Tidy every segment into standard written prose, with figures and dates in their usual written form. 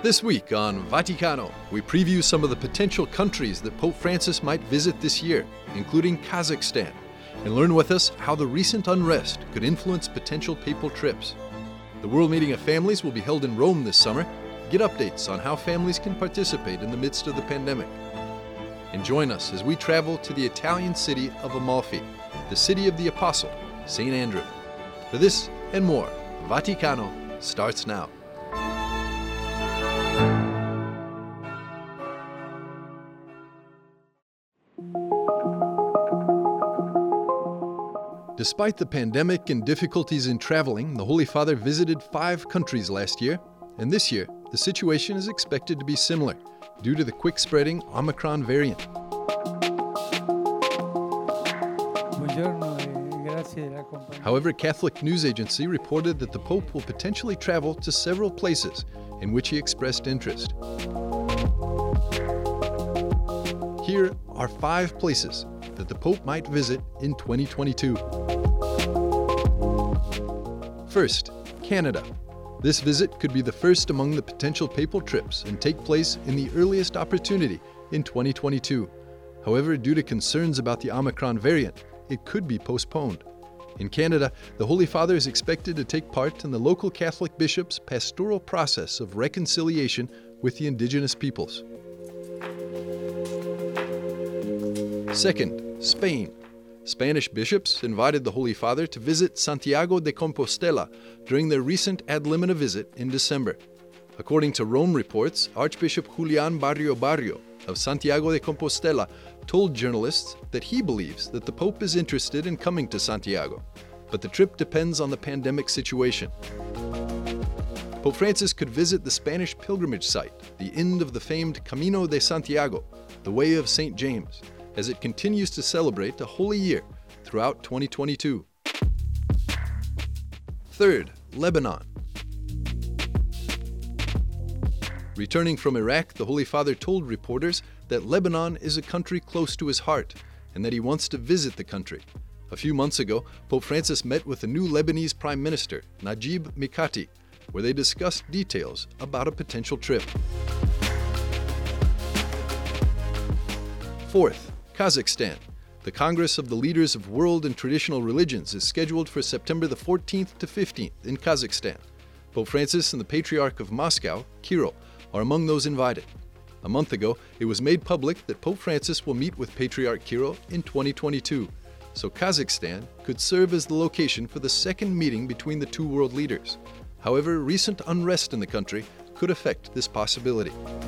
This week on Vaticano, we preview some of the potential countries that Pope Francis might visit this year, including Kazakhstan, and learn with us how the recent unrest could influence potential papal trips. The World Meeting of Families will be held in Rome this summer. Get updates on how families can participate in the midst of the pandemic. And join us as we travel to the Italian city of Amalfi, the city of the Apostle, St. Andrew. For this and more, Vaticano starts now. Despite the pandemic and difficulties in traveling, the Holy Father visited 5 countries last year, and this year, the situation is expected to be similar due to the quick-spreading Omicron variant. However, Catholic News Agency reported that the Pope will potentially travel to several places in which he expressed interest. Here are 5 places that the Pope might visit in 2022. First, Canada. This visit could be the first among the potential papal trips and take place in the earliest opportunity in 2022. However, due to concerns about the Omicron variant, it could be postponed. In Canada, the Holy Father is expected to take part in the local Catholic bishops' pastoral process of reconciliation with the indigenous peoples. Second, Spain. Spanish bishops invited the Holy Father to visit Santiago de Compostela during their recent ad limina visit in December. According to Rome reports, Archbishop Julián Barrio Barrio of Santiago de Compostela told journalists that he believes that the Pope is interested in coming to Santiago, but the trip depends on the pandemic situation. Pope Francis could visit the Spanish pilgrimage site, the end of the famed Camino de Santiago, the Way of St. James, as it continues to celebrate a holy year throughout 2022. Third, Lebanon. Returning from Iraq, the Holy Father told reporters that Lebanon is a country close to his heart and that he wants to visit the country. A few months ago, Pope Francis met with the new Lebanese Prime Minister, Najib Mikati, where they discussed details about a potential trip. Fourth, Kazakhstan. The Congress of the Leaders of World and Traditional Religions is scheduled for September the 14th to 15th in Kazakhstan. Pope Francis and the Patriarch of Moscow, Kirill, are among those invited. A month ago, it was made public that Pope Francis will meet with Patriarch Kirill in 2022, so Kazakhstan could serve as the location for the second meeting between the two world leaders. However, recent unrest in the country could affect this possibility.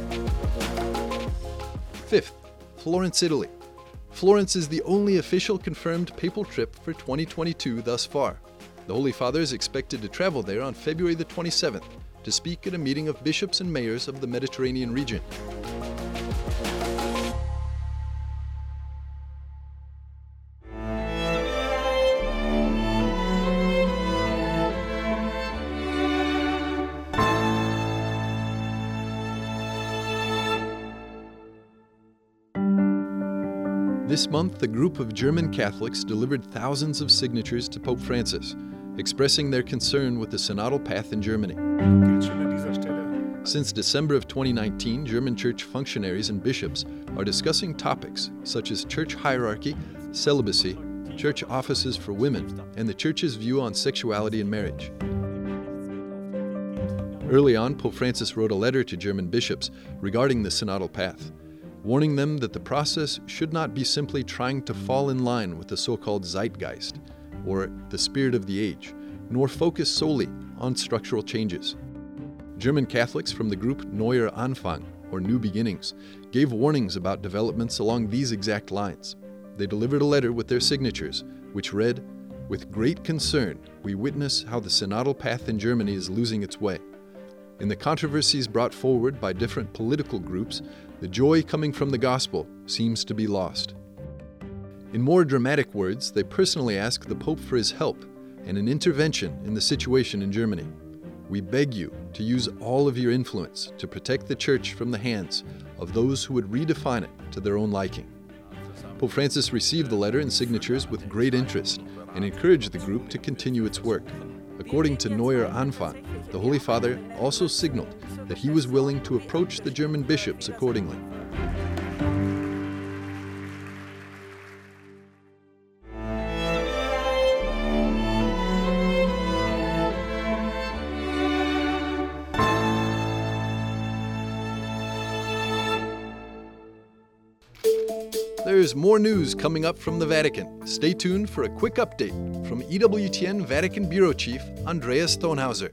Fifth, Florence, Italy. Florence is the only official confirmed papal trip for 2022 thus far. The Holy Father is expected to travel there on February the 27th to speak at a meeting of bishops and mayors of the Mediterranean region. This month, a group of German Catholics delivered thousands of signatures to Pope Francis, expressing their concern with the synodal path in Germany. Since December of 2019, German church functionaries and bishops are discussing topics such as church hierarchy, celibacy, church offices for women, and the church's view on sexuality and marriage. Early on, Pope Francis wrote a letter to German bishops regarding the synodal path, warning them that the process should not be simply trying to fall in line with the so-called zeitgeist, or the spirit of the age, nor focus solely on structural changes. German Catholics from the group Neuer Anfang, or New Beginnings, gave warnings about developments along these exact lines. They delivered a letter with their signatures, which read, "With great concern, we witness how the synodal path in Germany is losing its way. In the controversies brought forward by different political groups, the joy coming from the gospel seems to be lost." In more dramatic words, they personally ask the Pope for his help and an intervention in the situation in Germany. "We beg you to use all of your influence to protect the Church from the hands of those who would redefine it to their own liking." Pope Francis received the letter and signatures with great interest and encouraged the group to continue its work. According to Neuer Anfang, the Holy Father also signaled that he was willing to approach the German bishops accordingly. There's more news coming up from the Vatican. Stay tuned for a quick update from EWTN Vatican Bureau Chief Andreas Thonhauser.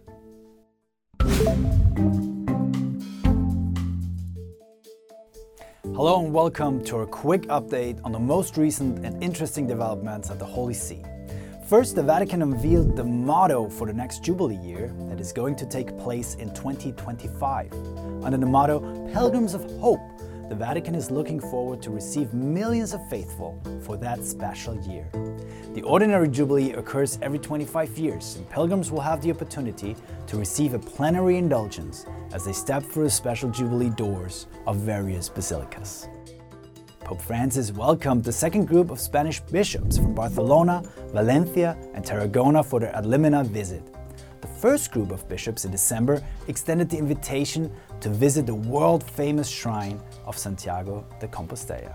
Hello and welcome to a quick update on the most recent and interesting developments at the Holy See. First, the Vatican unveiled the motto for the next Jubilee year that is going to take place in 2025. Under the motto, Pilgrims of Hope, the Vatican is looking forward to receive millions of faithful for that special year. The ordinary Jubilee occurs every 25 years, and pilgrims will have the opportunity to receive a plenary indulgence as they step through the special Jubilee doors of various basilicas. Pope Francis welcomed the second group of Spanish bishops from Barcelona, Valencia, and Tarragona for their ad limina visit. The first group of bishops in December extended the invitation to visit the world-famous shrine of Santiago de Compostela.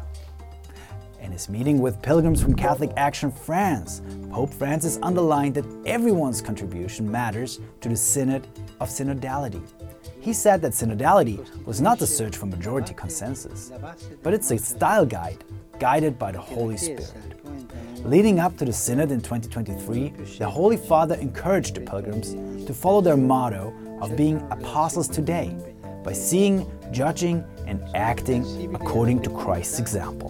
In his meeting with pilgrims from Catholic Action France, Pope Francis underlined that everyone's contribution matters to the Synod of Synodality. He said that synodality was not the search for majority consensus, but it's a style guide, guided by the Holy Spirit. Leading up to the Synod in 2023, the Holy Father encouraged the pilgrims to follow their motto of being apostles today, by seeing, judging, and acting according to Christ's example.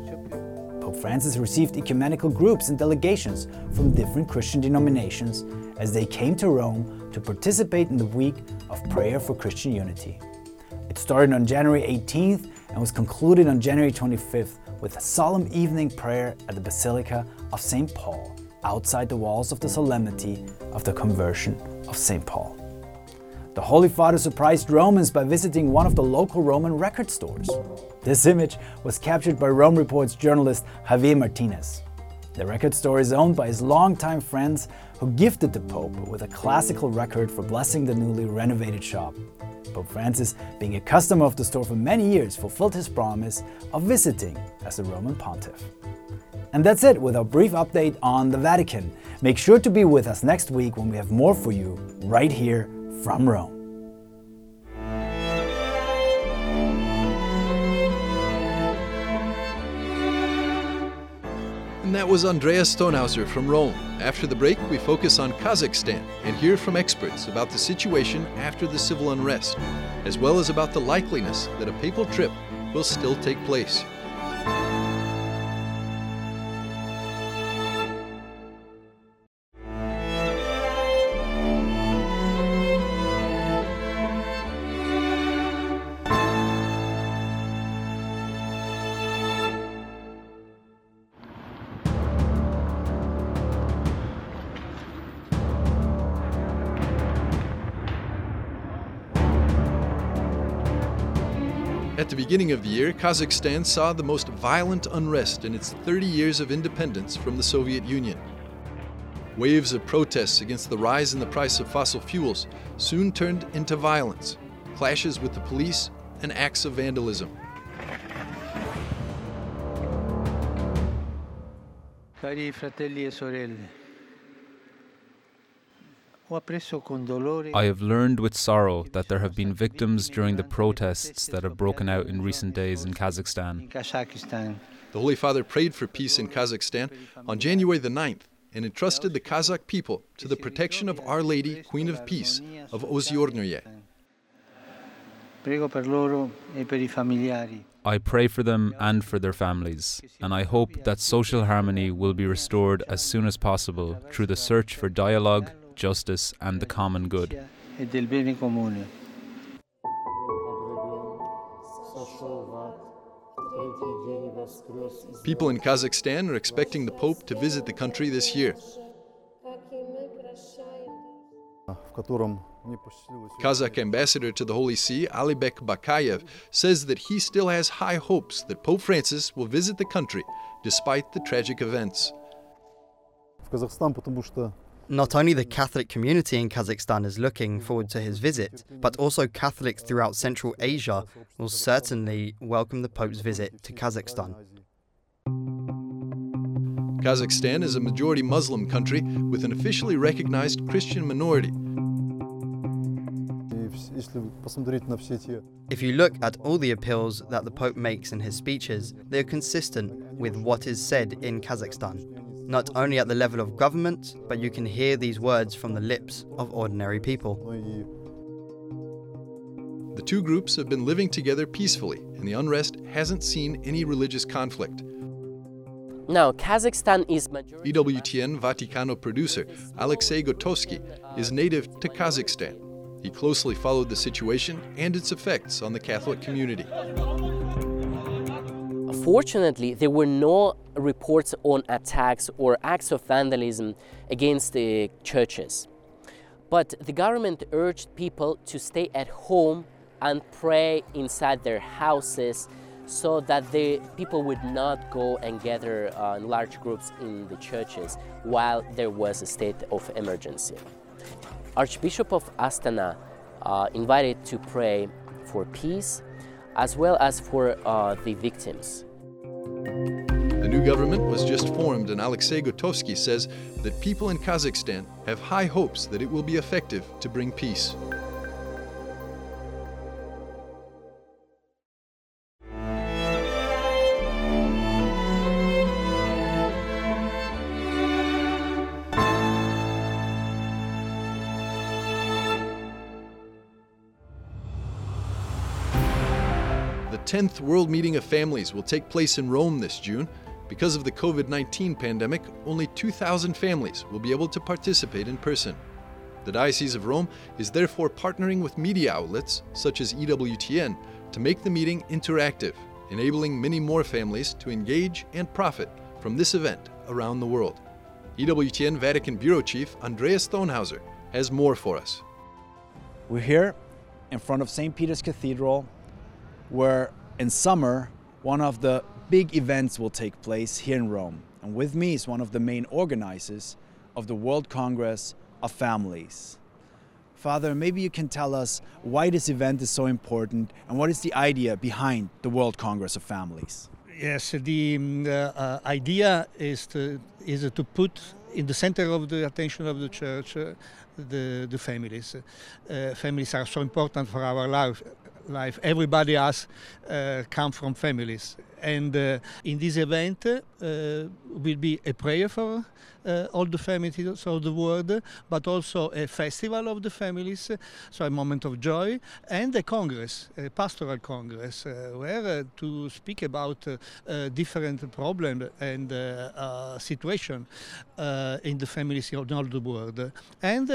Pope Francis received ecumenical groups and delegations from different Christian denominations as they came to Rome to participate in the week of prayer for Christian unity. It started on January 18th and was concluded on January 25th with a solemn evening prayer at the Basilica of St. Paul, outside the walls of the solemnity of the conversion of St. Paul. The Holy Father surprised Romans by visiting one of the local Roman record stores. This image was captured by Rome Report's journalist Javier Martinez. The record store is owned by his longtime friends who gifted the Pope with a classical record for blessing the newly renovated shop. Pope Francis, being a customer of the store for many years, fulfilled his promise of visiting as the Roman Pontiff. And that's it with our brief update on the Vatican. Make sure to be with us next week when we have more for you right here from Rome. And that was Andreas Thonhauser from Rome. After the break, we focus on Kazakhstan and hear from experts about the situation after the civil unrest, as well as about the likeliness that a papal trip will still take place. At the beginning of the year, Kazakhstan saw the most violent unrest in its 30 years of independence from the Soviet Union. Waves of protests against the rise in the price of fossil fuels soon turned into violence, clashes with the police, and acts of vandalism. Cari fratelli e sorelle, I have learned with sorrow that there have been victims during the protests that have broken out in recent days in Kazakhstan. The Holy Father prayed for peace in Kazakhstan on January the 9th and entrusted the Kazakh people to the protection of Our Lady, Queen of Peace, of Ozyornoye. I pray for them and for their families, and I hope that social harmony will be restored as soon as possible through the search for dialogue, justice, and the common good. People in Kazakhstan are expecting the Pope to visit the country this year. Kazakh ambassador to the Holy See, Alibek Bakayev, says that he still has high hopes that Pope Francis will visit the country despite the tragic events. Not only the Catholic community in Kazakhstan is looking forward to his visit, but also Catholics throughout Central Asia will certainly welcome the Pope's visit to Kazakhstan. Kazakhstan is a majority Muslim country with an officially recognized Christian minority. If you look at all the appeals that the Pope makes in his speeches, they are consistent with what is said in Kazakhstan. Not only at the level of government, but you can hear these words from the lips of ordinary people. The two groups have been living together peacefully, and the unrest hasn't seen any religious conflict. Now, Kazakhstan is EWTN Vaticano producer Alexei Gotovsky is native to Kazakhstan. He closely followed the situation and its effects on the Catholic community. Fortunately, there were no reports on attacks or acts of vandalism against the churches. But the government urged people to stay at home and pray inside their houses so that the people would not go and gather in large groups in the churches while there was a state of emergency. Archbishop of Astana invited to pray for peace as well as for the victims. The new government was just formed, and Alexei Gotovsky says that people in Kazakhstan have high hopes that it will be effective to bring peace. The 10th World Meeting of Families will take place in Rome this June. Because of the COVID-19 pandemic, only 2,000 families will be able to participate in person. The Diocese of Rome is therefore partnering with media outlets, such as EWTN, to make the meeting interactive, enabling many more families to engage and profit from this event around the world. EWTN Vatican Bureau Chief Andreas Thonhauser has more for us. We're here in front of St. Peter's Cathedral, where in summer one of the big events will take place here in Rome. And with me is one of the main organizers of the World Congress of Families. Father, maybe you can tell us why this event is so important and what is the idea behind the World Congress of Families? Yes, the idea is to put in the center of the attention of the Church the families. Families are so important for our life. Everybody has come from families, and in this event will be a prayer for all the families of the world, but also a festival of the families, so a moment of joy, and a congress, a pastoral congress, where to speak about different problems and situation in the families of all the world, and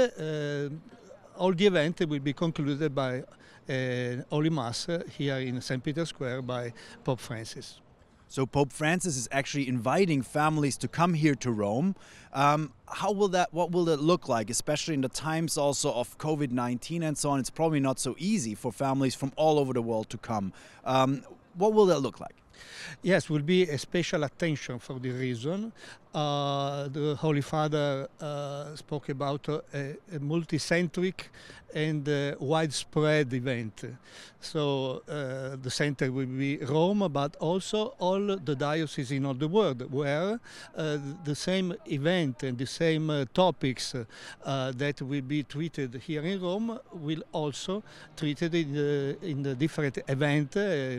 all the event will be concluded by Holy Mass here in St. Peter's Square by Pope Francis. So Pope Francis is actually inviting families to come here to Rome. What will that look like, especially in the times also of COVID-19 and so on? It's probably not so easy for families from all over the world to come. What will that look like? Yes, will be a special attention for the reason. The Holy Father spoke about a multicentric and widespread event. So the center will be Rome, but also all the dioceses in all the world, where the same event and the same topics that will be treated here in Rome will also treated in the different event.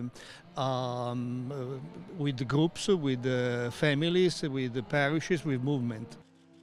With the groups, with the families, with the parishes, with movement.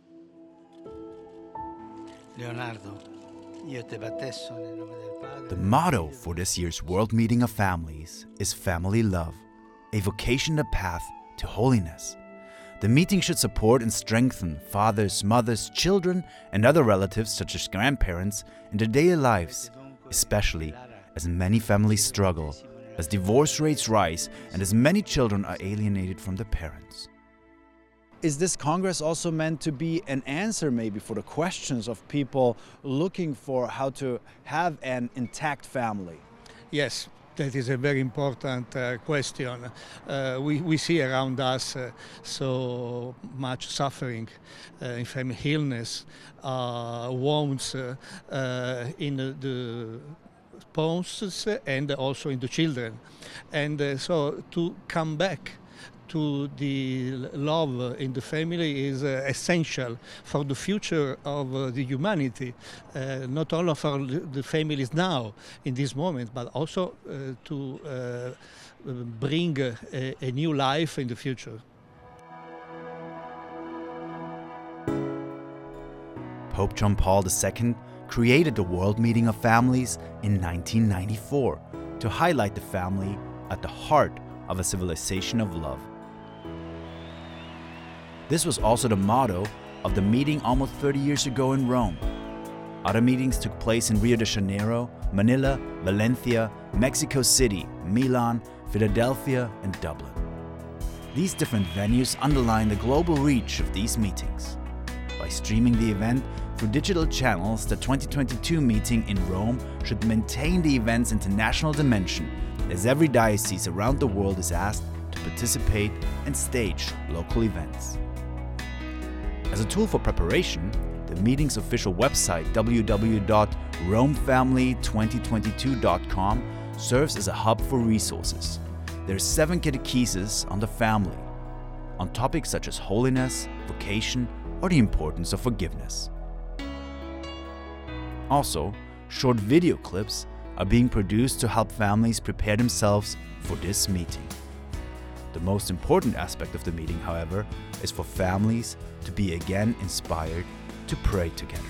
Leonardo, io te battesso nel nome del Padre. The motto for this year's World Meeting of Families is Family Love, a vocation, the path to holiness. The meeting should support and strengthen fathers, mothers, children, and other relatives such as grandparents in their daily lives, especially as many families struggle, as divorce rates rise, and as many children are alienated from their parents. Is this Congress also meant to be an answer maybe for the questions of people looking for how to have an intact family? Yes, That is a very important question. We see around us so much suffering, family illness, wounds in the spouses and also in the children. And so to come back to the love in the family is essential for the future of the humanity, not only for the families now in this moment, but also to bring a new life in the future. Pope John Paul II created the World Meeting of Families in 1994 to highlight the family at the heart of a civilization of love. This was also the motto of the meeting almost 30 years ago in Rome. Other meetings took place in Rio de Janeiro, Manila, Valencia, Mexico City, Milan, Philadelphia, and Dublin. These different venues underline the global reach of these meetings. By streaming the event through digital channels, the 2022 meeting in Rome should maintain the event's international dimension, as every diocese around the world is asked to participate and stage local events. As a tool for preparation, the meeting's official website www.romefamily2022.com serves as a hub for resources. There are 7 catecheses on the family, on topics such as holiness, vocation, or the importance of forgiveness. Also, short video clips are being produced to help families prepare themselves for this meeting. The most important aspect of the meeting, however, is for families to be again inspired to pray together.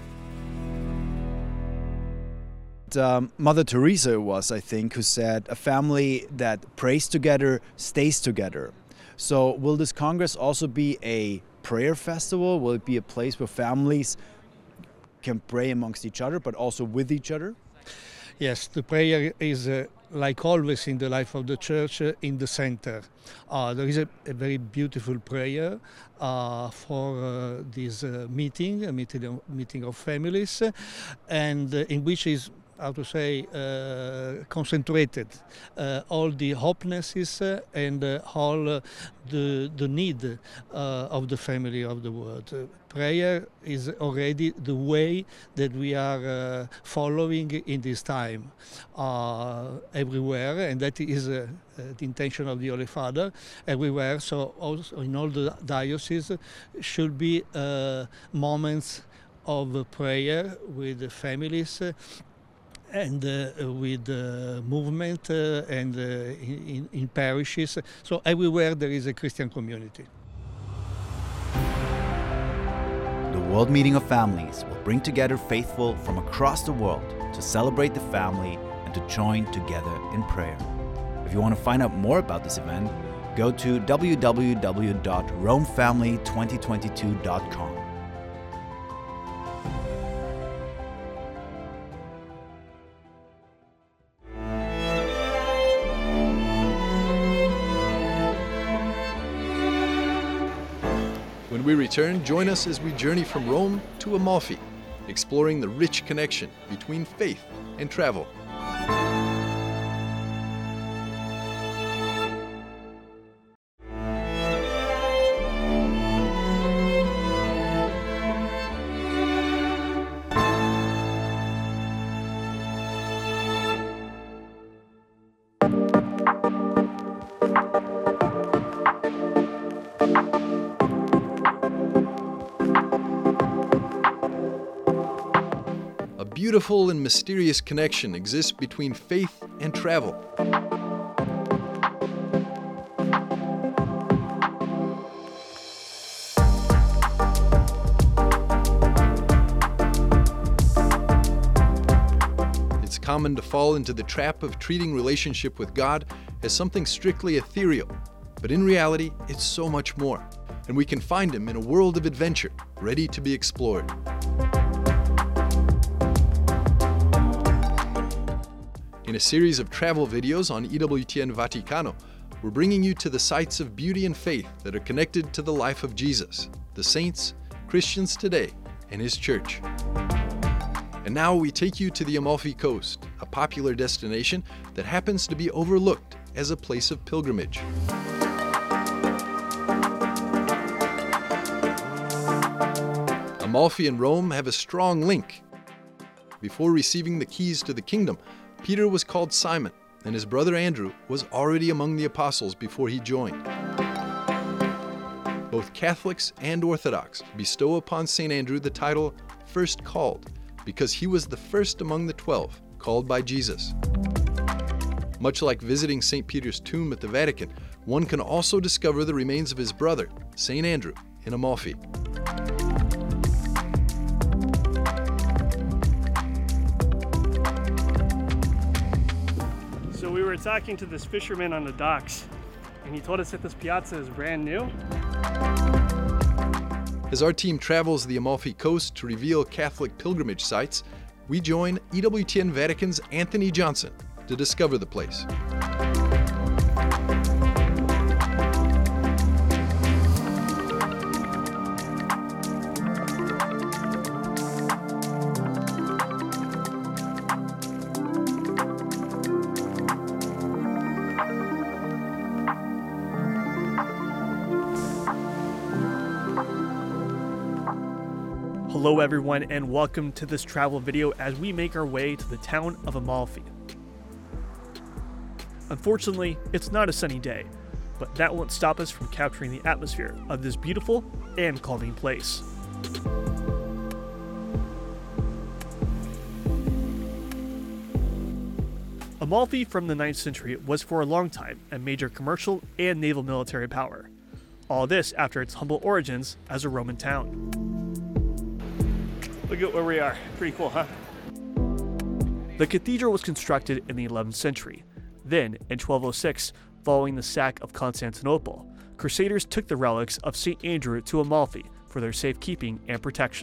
Mother Teresa was, I think, who said, a family that prays together stays together. So will this Congress also be a prayer festival? Will it be a place where families can pray amongst each other, but also with each other? Yes, the prayer is, like always in the life of the Church, in the center. There is a very beautiful prayer for this meeting of families, and in which is, how to say, concentrated all the hopenesses and all the need of the family of the world. Prayer is already the way that we are following in this time everywhere, and that is the intention of the Holy Father everywhere. So also in all the dioceses should be moments of prayer with the families and with movement and in parishes. So everywhere there is a Christian community. The World Meeting of Families will bring together faithful from across the world to celebrate the family and to join together in prayer. If you want to find out more about this event, go to www.romefamily2022.com. When we return, join us as we journey from Rome to Amalfi, exploring the rich connection between faith and travel. A beautiful and mysterious connection exists between faith and travel. It's common to fall into the trap of treating relationship with God as something strictly ethereal, but in reality, it's so much more, and we can find Him in a world of adventure, ready to be explored. In a series of travel videos on EWTN Vaticano, we're bringing you to the sites of beauty and faith that are connected to the life of Jesus, the saints, Christians today, and His Church. And now we take you to the Amalfi Coast, a popular destination that happens to be overlooked as a place of pilgrimage. Amalfi and Rome have a strong link. Before receiving the keys to the kingdom, Peter was called Simon, and his brother Andrew was already among the apostles before he joined. Both Catholics and Orthodox bestow upon St. Andrew the title First Called, because he was the first among the 12 called by Jesus. Much like visiting St. Peter's tomb at the Vatican, one can also discover the remains of his brother, St. Andrew, in Amalfi. So we were talking to this fisherman on the docks, and he told us that this piazza is brand new. As our team travels the Amalfi Coast to reveal Catholic pilgrimage sites, we join EWTN Vatican's Anthony Johnson to discover the place. Hello everyone, and welcome to this travel video as we make our way to the town of Amalfi. Unfortunately, it's not a sunny day, but that won't stop us from capturing the atmosphere of this beautiful and calming place. Amalfi from the 9th century was for a long time a major commercial and naval military power. All this after its humble origins as a Roman town. Look at where we are. Pretty cool, huh? The cathedral was constructed in the 11th century. Then, in 1206, following the sack of Constantinople, Crusaders took the relics of St. Andrew to Amalfi for their safekeeping and protection.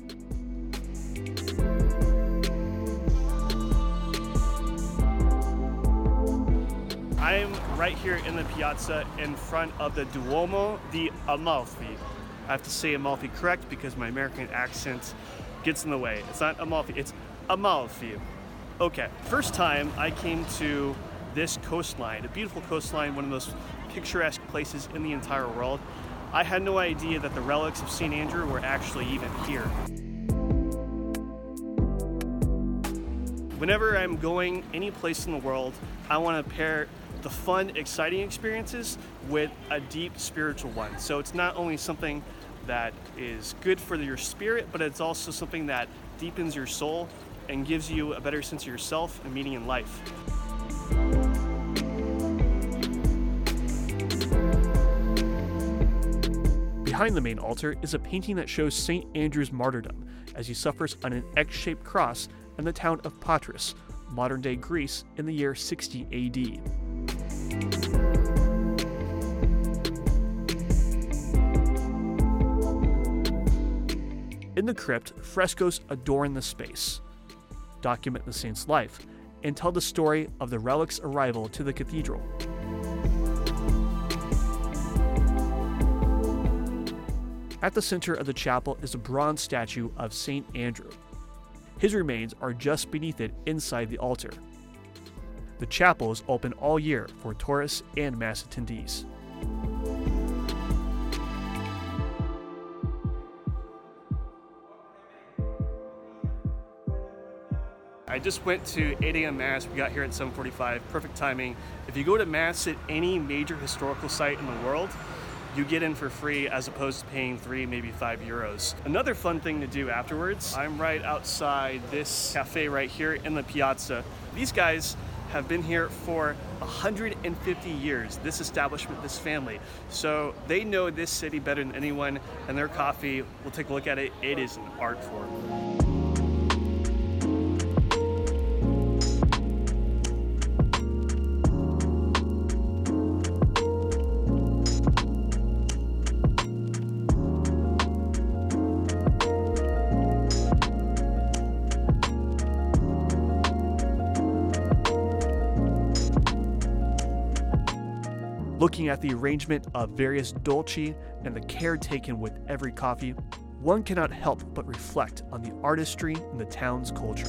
I'm right here in the piazza in front of the Duomo di Amalfi. I have to say Amalfi correct because my American accent gets in the way. It's not Amalfi, it's Amalfi. Okay, first time I came to this coastline, a beautiful coastline, one of the most picturesque places in the entire world. I had no idea that the relics of St. Andrew were actually even here. Whenever I'm going any place in the world, I want to pair the fun, exciting experiences with a deep spiritual one. So it's not only something that is good for your spirit, but it's also something that deepens your soul and gives you a better sense of yourself and meaning in life. Behind the main altar is a painting that shows St. Andrew's martyrdom as he suffers on an X-shaped cross in the town of Patras, modern-day Greece, in the year 60 AD. In the crypt, frescoes adorn the space, document the saint's life, and tell the story of the relic's arrival to the cathedral. At the center of the chapel is a bronze statue of St. Andrew. His remains are just beneath it inside the altar. The chapel is open all year for tourists and mass attendees. I just went to 8 a.m. Mass. We got here at 7:45, perfect timing. If you go to Mass at any major historical site in the world, you get in for free as opposed to paying 3, maybe 5 euros. Another fun thing to do afterwards, I'm right outside this cafe right here in the piazza. These guys have been here for 150 years, this establishment, this family. So they know this city better than anyone, and their coffee, we'll take a look at it, it is an art form. Looking at the arrangement of various dolci and the care taken with every coffee, one cannot help but reflect on the artistry in the town's culture.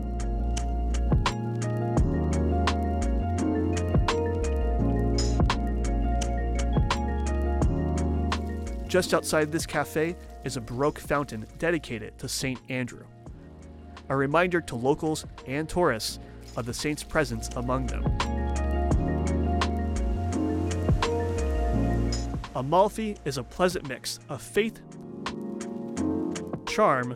Just outside this cafe is a Baroque fountain dedicated to St. Andrew, a reminder to locals and tourists of the saint's presence among them. Amalfi is a pleasant mix of faith, charm,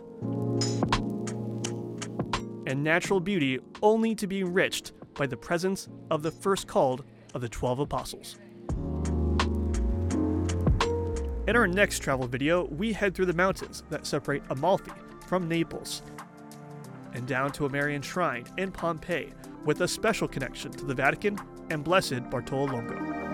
and natural beauty, only to be enriched by the presence of the first called of the 12 apostles. In our next travel video, we head through the mountains that separate Amalfi from Naples and down to a Marian shrine in Pompeii with a special connection to the Vatican and Blessed Bartolomeo.